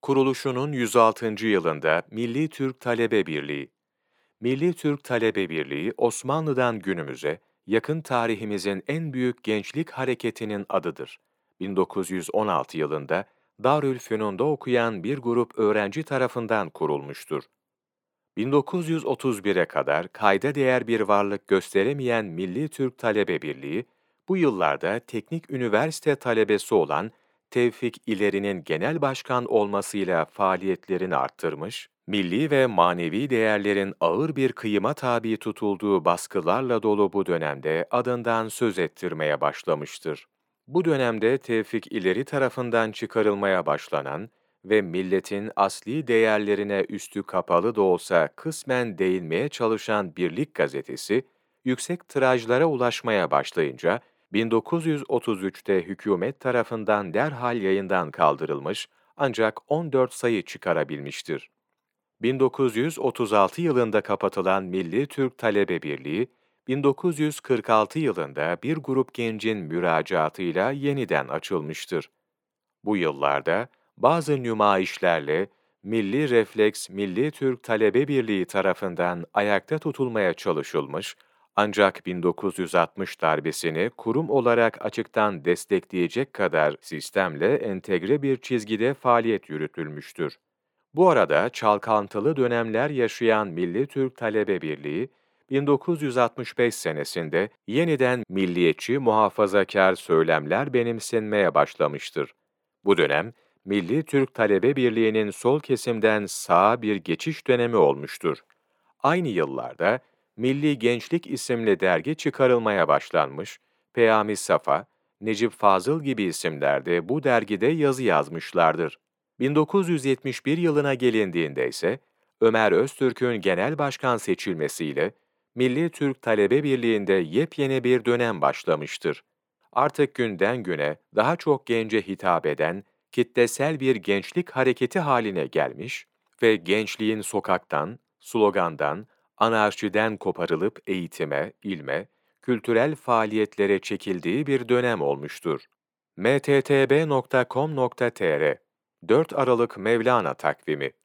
Kuruluşunun 106. yılında Milli Türk Talebe Birliği. Milli Türk Talebe Birliği, Osmanlı'dan günümüze, yakın tarihimizin en büyük gençlik hareketinin adıdır. 1916 yılında Darülfünun'da okuyan bir grup öğrenci tarafından kurulmuştur. 1931'e kadar kayda değer bir varlık gösteremeyen Milli Türk Talebe Birliği, bu yıllarda teknik üniversite talebesi olan Tevfik İleri'nin genel başkan olmasıyla faaliyetlerini arttırmış, milli ve manevi değerlerin ağır bir kıyıma tabi tutulduğu baskılarla dolu bu dönemde adından söz ettirmeye başlamıştır. Bu dönemde Tevfik İleri tarafından çıkarılmaya başlanan ve milletin asli değerlerine üstü kapalı da olsa kısmen değinmeye çalışan Birlik gazetesi, yüksek tirajlara ulaşmaya başlayınca 1933'te hükümet tarafından derhal yayından kaldırılmış ancak 14 sayı çıkarabilmiştir. 1936 yılında kapatılan Milli Türk Talebe Birliği, 1946 yılında bir grup gencin müracaatıyla yeniden açılmıştır. Bu yıllarda bazı nümayişlerle Milli Refleks Milli Türk Talebe Birliği tarafından ayakta tutulmaya çalışılmış, ancak 1960 darbesini kurum olarak açıktan destekleyecek kadar sistemle entegre bir çizgide faaliyet yürütülmüştür. Bu arada çalkantılı dönemler yaşayan Milli Türk Talebe Birliği, 1965 senesinde yeniden milliyetçi muhafazakar söylemler benimsenmeye başlamıştır. Bu dönem, Milli Türk Talebe Birliği'nin sol kesimden sağa bir geçiş dönemi olmuştur. Aynı yıllarda Milli Gençlik isimli dergi çıkarılmaya başlanmış, Peyami Safa, Necip Fazıl gibi isimler de bu dergide yazı yazmışlardır. 1971 yılına gelindiğinde ise Ömer Öztürk'ün genel başkan seçilmesiyle Milli Türk Talebe Birliği'nde yepyeni bir dönem başlamıştır. Artık günden güne daha çok gence hitap eden kitlesel bir gençlik hareketi haline gelmiş ve gençliğin sokaktan, slogandan, anarşiden koparılıp eğitime, ilme, kültürel faaliyetlere çekildiği bir dönem olmuştur. mttb.com.tr 4 Aralık Mevlana Takvimi